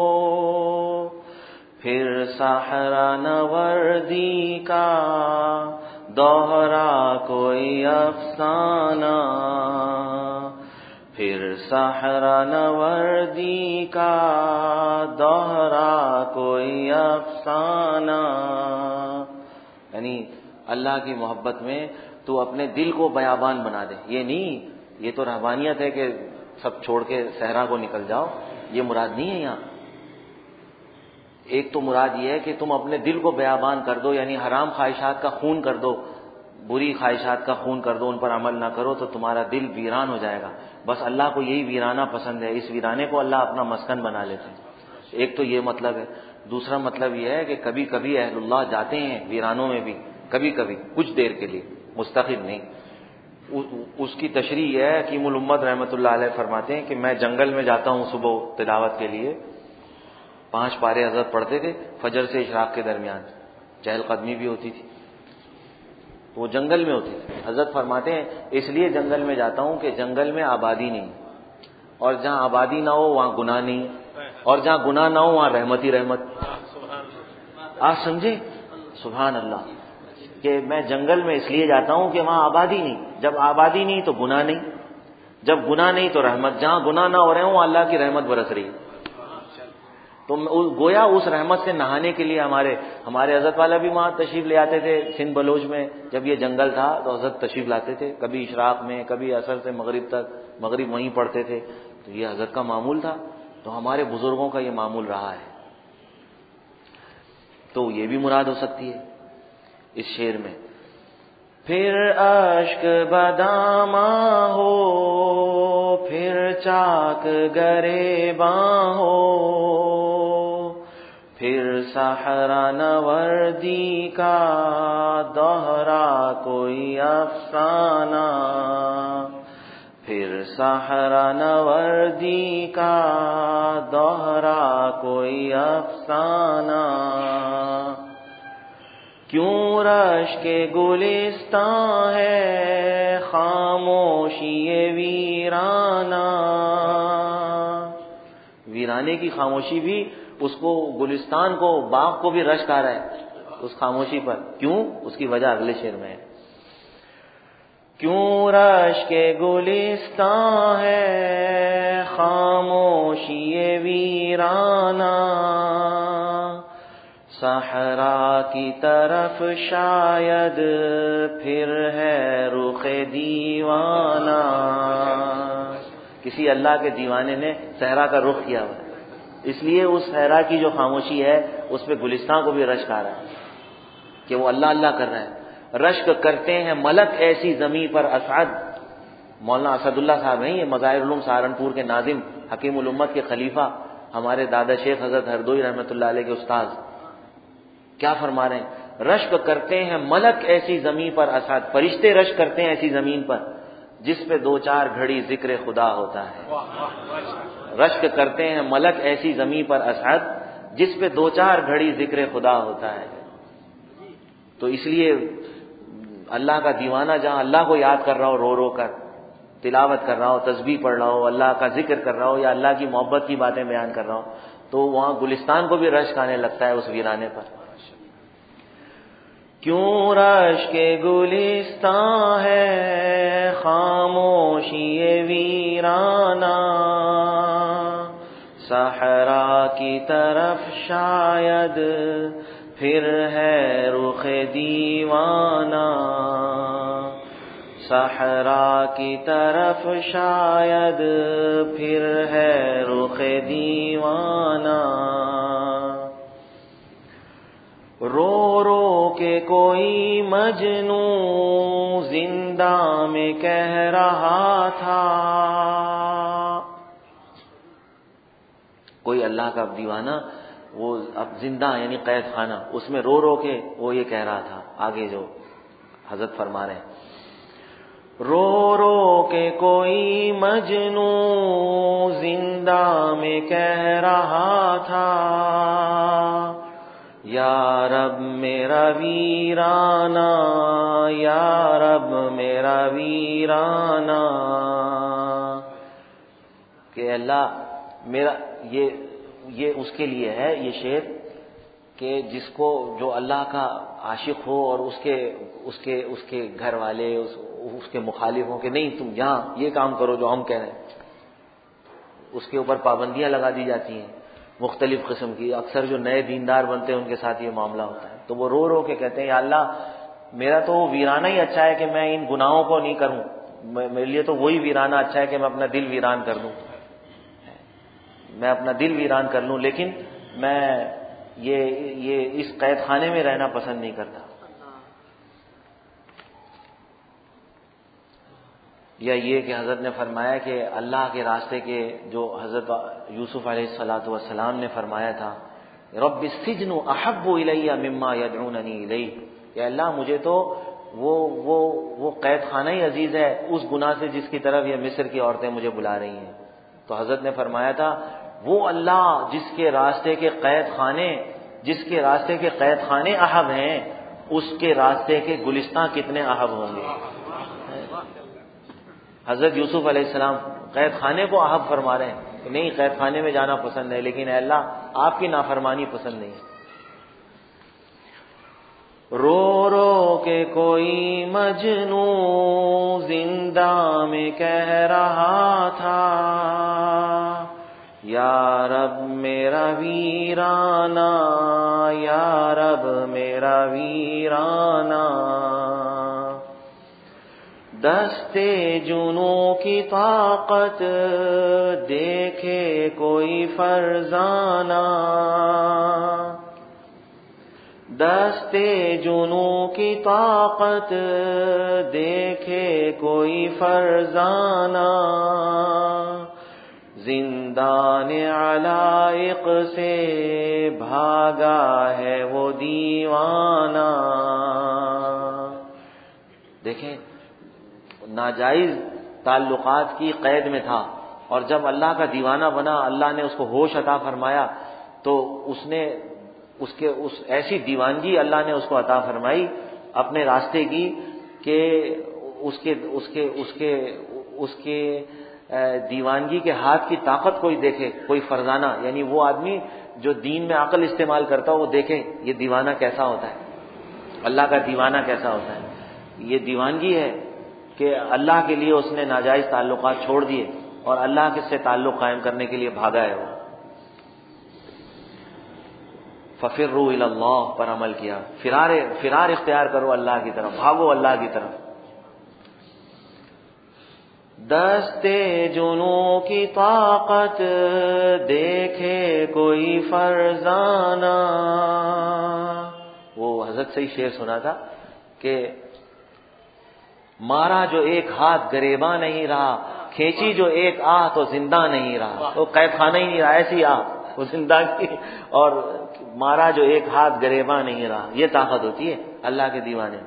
پھر صحرا نوردی کا دوہرا کوئی افسانہ، پھر صحرا نوردی کا دوہرا کوئی افسانہ۔ یعنی اللہ کی محبت میں تو اپنے دل کو بیابان بنا دے۔ یہ نہیں، یہ تو رہبانیت ہے کہ سب چھوڑ کے صحرا کو نکل جاؤ، یہ مراد نہیں ہے یہاں۔ ایک تو مراد یہ ہے کہ تم اپنے دل کو بیابان کر دو، یعنی حرام خواہشات کا خون کر دو، بری خواہشات کا خون کر دو، ان پر عمل نہ کرو تو تمہارا دل ویران ہو جائے گا. بس اللہ کو یہی ویرانہ پسند ہے، اس ویرانے کو اللہ اپنا مسکن بنا لیتے ہیں. ایک تو یہ مطلب ہے. دوسرا مطلب یہ ہے کہ کبھی کبھی اہل اللہ جاتے ہیں ویرانوں میں بھی، کبھی کبھی کچھ دیر کے لیے، مستقل نہیں. اس کی تشریح یہ ہے، حکیم الامت رحمۃ اللہ علیہ فرماتے ہیں کہ میں جنگل میں جاتا ہوں صبح تلاوت کے لیے. پانچ پارے حضرت پڑھتے تھے فجر سے اشراق کے درمیان، چہل قدمی بھی ہوتی تھی، وہ جنگل میں ہوتی تھی. حضرت فرماتے ہیں اس لیے جنگل میں جاتا ہوں کہ جنگل میں آبادی نہیں، اور جہاں آبادی نہ ہو وہاں گناہ نہیں، اور جہاں گناہ نہ ہو وہاں رحمت ہی رحمت. آپ سمجھے؟ سبحان اللہ. کہ میں جنگل میں اس لیے جاتا ہوں کہ وہاں آبادی نہیں، جب آبادی نہیں تو گناہ نہیں، جب گناہ نہیں تو رحمت، جہاں گناہ نہ ہو رہے ہوں وہاں اللہ کی رحمت برس رہی ہے. تو گویا اس رحمت سے نہانے کے لیے ہمارے ہمارے حضرت والا بھی وہاں تشریف لے آتے تھے. سندھ بلوچ میں جب یہ جنگل تھا تو حضرت تشریف لاتے تھے، کبھی اشراق میں، کبھی عصر سے مغرب تک، مغرب وہیں پڑھتے تھے. تو یہ حضرت کا معمول تھا، تو ہمارے بزرگوں کا یہ معمول رہا ہے. تو یہ بھی مراد ہو سکتی ہے اس شعر میں. پھر اشک بداماں ہو، پھر چاک گریباں ہو، پھر صحرا نوردی کا دوہرا کوئی افسانہ، پھر صحرا نوردی کا دوہرا کوئی افسانہ. کیوں رش کے گلستاں ہے خاموشی ویرانہ. ویرانے کی خاموشی بھی اس کو، گلستان کو، باغ کو بھی رشک آ رہا ہے اس خاموشی پر. کیوں؟ اس کی وجہ اگلے شعر میں ہے. کیوں رش کے گلستاں ہے خاموشی ویرانہ، صحرا کی طرف شاید پھر ہے رخ دیوانہ. کسی اللہ کے دیوانے نے صحرا کا رخ کیا ہوا ہے، اس لیے اس صحرا کی جو خاموشی ہے اس پہ گلستان کو بھی رشک آ رہا ہے کہ وہ اللہ اللہ کر رہا ہے. رشک کرتے ہیں ملک ایسی زمیں پر اسعد. مولانا اسد اللہ صاحب ہیں، یہ مظاہر علوم سہارنپور کے ناظم، حکیم الامت کے خلیفہ، ہمارے دادا شیخ حضرت ہردوئی رحمۃ اللہ علیہ کے استاذ. کیا فرما رہے ہیں؟ رشک کرتے ہیں ملک ایسی زمین پر اسعد. فرشتے رشک کرتے ہیں ایسی زمین پر جس پہ دو چار گھڑی ذکر خدا ہوتا ہے. رشک کرتے ہیں ملک ایسی زمین پر اسعد جس پہ دو چار گھڑی ذکر خدا ہوتا ہے. تو اس لیے اللہ کا دیوانہ جہاں اللہ کو یاد کر رہا ہو، رو رو کر تلاوت کر رہا ہو، تسبیح پڑھ رہا ہو، اللہ کا ذکر کر رہا ہو، یا اللہ کی محبت کی باتیں بیان کر رہا ہو، تو وہاں گلستان کو بھی رشک آنے لگتا ہے اس ویرانے پر. کیوں رش کے گلستان ہے خاموشی ویرانہ، صحرا کی طرف شاید پھر ہے رخ دیوانہ، صحرا کی طرف شاید پھر ہے رخ دیوانہ. رو رو کے کوئی مجنوں زندہ میں کہہ رہا تھا. کوئی اللہ کا دیوانہ وہ اب زندہ یعنی قید خانہ، اس میں رو رو کے وہ یہ کہہ رہا تھا. آگے جو حضرت فرما رہے ہیں، رو رو کے کوئی مجنوں زندہ میں کہہ رہا تھا، یا رب میرا ویرانہ، یا رب میرا ویرانہ. کہ اللہ میرا، یہ یہ اس کے لیے ہے یہ شعر کہ جس کو جو اللہ کا عاشق ہو اور اس کے اس کے اس کے گھر والے اس, اس کے مخالف ہوں کہ نہیں تم یہاں یہ کام کرو جو ہم کہہ رہے ہیں، اس کے اوپر پابندیاں لگا دی جاتی ہیں مختلف قسم کی. اکثر جو نئے دیندار بنتے ہیں ان کے ساتھ یہ معاملہ ہوتا ہے، تو وہ رو رو کے کہتے ہیں یا اللہ میرا تو ویرانہ ہی اچھا ہے کہ میں ان گناہوں کو نہیں کروں، میرے لیے تو وہی ویرانہ اچھا ہے کہ میں اپنا دل ویران کر لوں، میں اپنا دل ویران کر لوں، لیکن میں یہ یہ اس قید خانے میں رہنا پسند نہیں کرتا. یا یہ کہ حضرت نے فرمایا کہ اللہ کے راستے کے جو حضرت یوسف علیہ الصلوۃ والسلام نے فرمایا تھا رب السجن احب الی مما یدعوننی الیہ، کہ اللہ مجھے تو وہ وہ وہ قید خانہ ہی عزیز ہے اس گناہ سے جس کی طرف یہ مصر کی عورتیں مجھے بلا رہی ہیں۔ تو حضرت نے فرمایا تھا وہ اللہ جس کے راستے کے قید خانے جس کے راستے کے قید خانے احب ہیں، اس کے راستے کے گلستان کتنے احب ہوں گے۔ حضرت یوسف علیہ السلام قید خانے کو احب فرما رہے ہیں کہ نہیں قید خانے میں جانا پسند ہے، لیکن اے اللہ آپ کی نافرمانی پسند نہیں ہے۔ رو رو کے کوئی مجنوں زندہ میں کہہ رہا تھا یا رب میرا ویرانہ، یا رب میرا ویرانہ، دستے جنوں کی طاقت دیکھے کوئی فرزانہ، دستے جنوں کی طاقت دیکھے کوئی فرزانہ، زندان علائق سے بھاگا ہے وہ دیوانہ۔ دیکھیں ناجائز تعلقات کی قید میں تھا، اور جب اللہ کا دیوانہ بنا اللہ نے اس کو ہوش عطا فرمایا تو اس نے اس کے اس ایسی دیوانگی اللہ نے اس کو عطا فرمائی اپنے راستے کی کہ اس کے اس کے اس کے اس کے دیوانگی کے ہاتھ کی طاقت کوئی دیکھے کوئی فرزانہ، یعنی وہ آدمی جو دین میں عقل استعمال کرتا ہو وہ دیکھے یہ دیوانہ کیسا ہوتا ہے، اللہ کا دیوانہ کیسا ہوتا ہے۔ یہ دیوانگی ہے کہ اللہ کے لیے اس نے ناجائز تعلقات چھوڑ دیے اور اللہ کے سے تعلق قائم کرنے کے لیے بھاگا ہے وہ۔ ففروا الی اللہ پر عمل کیا، فرار فرار اختیار کرو اللہ کی طرف، بھاگو اللہ کی طرف۔ دستے جنوں کی طاقت دیکھے کوئی فرزانہ، وہ حضرت سے ہی شعر سنا تھا کہ مارا جو ایک ہاتھ گریباں نہیں رہا، کھینچی جو ایک آہ تو زندہ نہیں رہا، تو قید خانہ ہی نہیں رہا، ایسی آہ وہ زندہ کی، اور مارا جو ایک ہاتھ گریباں نہیں رہا، یہ طاقت ہوتی ہے اللہ کے دیوانے۔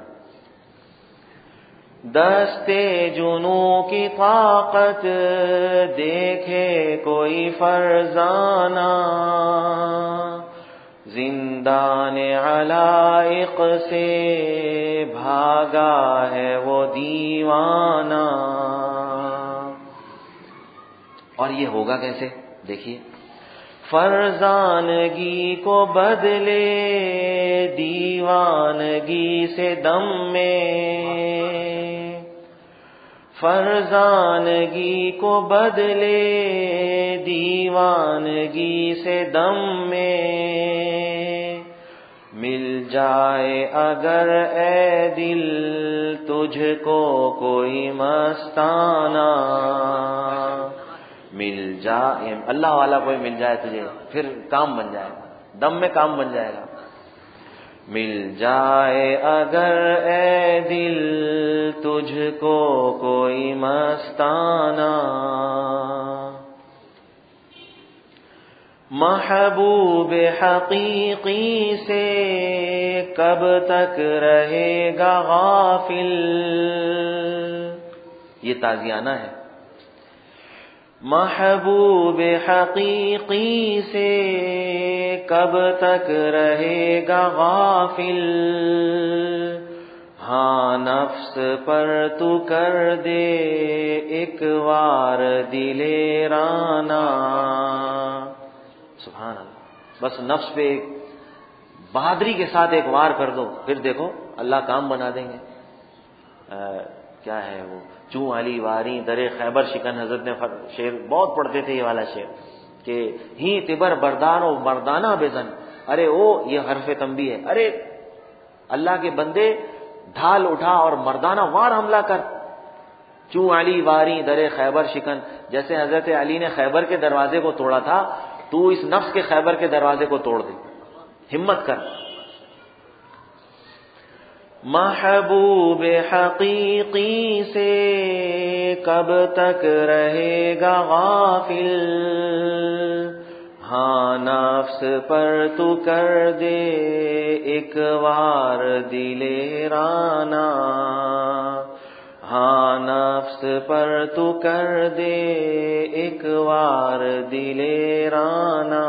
دستے جنوں کی طاقت دیکھے کوئی فرزانہ، زندان علائق سے بھاگا ہے وہ دیوانہ۔ اور یہ ہوگا کیسے؟ دیکھیے، فرزانگی کو بدلے دیوانگی سے دم میں، فرزانگی کو بدلے دیوانگی سے دم میں، مل جائے اگر اے دل تجھ کو کوئی مستانہ، مل جائے اللہ والا کوئی مل جائے تجھے پھر کام بن جائے گا، دم میں کام بن جائے گا۔ مل جائے اگر اے دل تجھ کو کوئی مستانہ، محبوب حقیقی سے کب تک رہے گا غافل، یہ تازیانہ ہے۔ محبوب حقیقی سے کب تک رہے گا غافل، ہاں نفس پر تو کر دے ایک وار دلیرانہ۔ سبحان اللہ، بس نفس پہ ایک بہادری کے ساتھ ایک وار کر دو، پھر دیکھو اللہ کام بنا دیں گے۔ کیا ہے وہ چوں علی واری درے خیبر شکن، حضرت نے شعر بہت پڑھتے تھے یہ والا شعر کہ ہی تبر بردان و مردانہ بزن، ارے او یہ حرف تنبیہ ہے، ارے اللہ کے بندے ڈھال اٹھا اور مردانہ وار حملہ کر، چوں علی واری درے خیبر شکن، جیسے حضرت علی نے خیبر کے دروازے کو توڑا تھا تو اس نفس کے خیبر کے دروازے کو توڑ دے، ہمت کر۔ محبوب حقیقی سے کب تک رہے گا غافل، ہاں نفس پر تو کر دے ایک وار دلیرانا، ہاں نفس پر تو کر دے ایک وار دلیرانا۔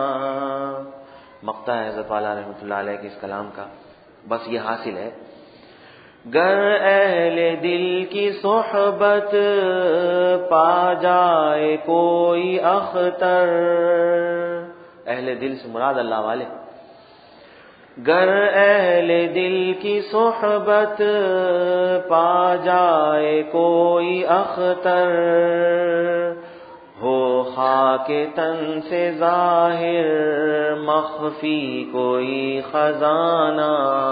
مقطع ہے حضرت والا رحمۃ اللہ علیہ کے اس کلام کا، بس یہ حاصل ہے، گر اہل دل کی صحبت پا جائے کوئی اختر، اہل دل سے مراد اللہ والے، گر اہل دل کی صحبت پا جائے کوئی اختر، ہو خاک تن سے ظاہر مخفی کوئی خزانہ،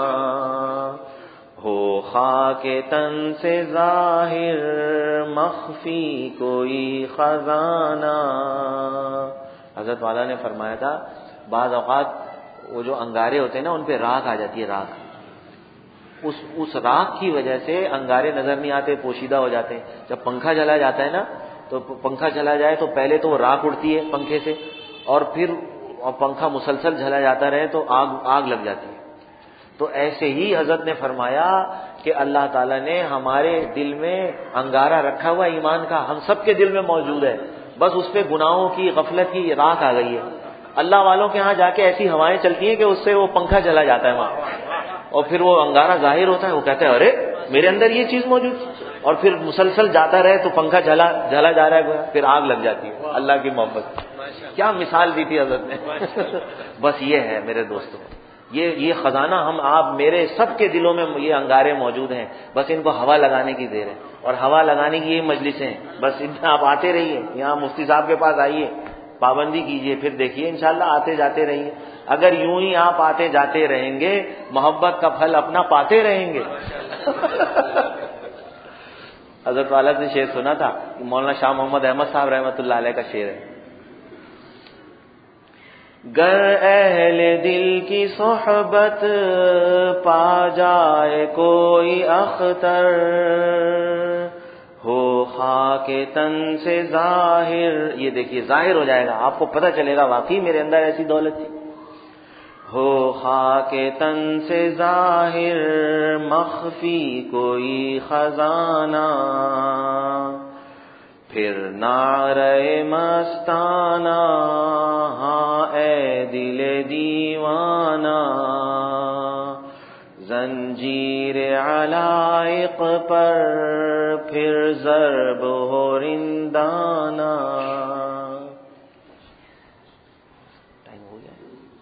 ہو خاک تن سے ظاہر مخفی کوئی خزانہ۔ حضرت والا نے فرمایا تھا بعض اوقات وہ جو انگارے ہوتے ہیں نا ان پہ راکھ آ جاتی ہے، راکھ، اس اس راکھ کی وجہ سے انگارے نظر نہیں آتے، پوشیدہ ہو جاتے ہیں۔ جب پنکھا چلا جاتا ہے نا تو پنکھا چلا جائے تو پہلے تو وہ راکھ اڑتی ہے پنکھے سے، اور پھر پنکھا مسلسل چلا جاتا رہے تو آگ آگ لگ جاتی ہے۔ تو ایسے ہی حضرت نے فرمایا کہ اللہ تعالیٰ نے ہمارے دل میں انگارہ رکھا ہوا ایمان کا، ہم سب کے دل میں موجود ہے، بس اس پہ گناہوں کی غفلت کی راکھ آ گئی ہے۔ اللہ والوں کے ہاں جا کے ایسی ہوائیں چلتی ہیں کہ اس سے وہ پنکھا چلا جاتا ہے وہاں، اور پھر وہ انگارہ ظاہر ہوتا ہے، وہ کہتے ہیں ارے میرے اندر یہ چیز موجود، اور پھر مسلسل جاتا رہے تو پنکھا جلا جلا جا رہا ہے، پھر آگ لگ جاتی ہے۔ اللہ کی محبت کیا مثال دی تھی حضرت نے۔ بس یہ ہے میرے دوستوں، یہ یہ خزانہ ہم آپ میرے سب کے دلوں میں یہ انگارے موجود ہیں، بس ان کو ہوا لگانے کی دیر ہے، اور ہوا لگانے کی یہ مجلسیں ہیں، بس ان میں آپ آتے رہیے، یہاں مفتی صاحب کے پاس آئیے، پابندی کیجیے، پھر دیکھیے انشاءاللہ آتے جاتے رہیے۔ اگر یوں ہی آپ آتے جاتے رہیں گے محبت کا پھل اپنا پاتے رہیں گے۔ حضرت والا سے شعر سنا تھا، مولانا شاہ محمد احمد صاحب رحمۃ اللہ علیہ کا شعر ہے، گر اہل دل کی صحبت پا جائے کوئی اختر، ہو خاک تن سے ظاہر، یہ دیکھیے ظاہر ہو جائے گا، آپ کو پتہ چلے گا واقعی میرے اندر ایسی دولت تھی، ہو خاک تن سے ظاہر مخفی کوئی خزانہ، پھر نعرہ مستانہ ہاں اے دل دیوانہ، زنجیر علائق پر پھر ضرب ہو رندانہ۔ ٹائم ہو گیا،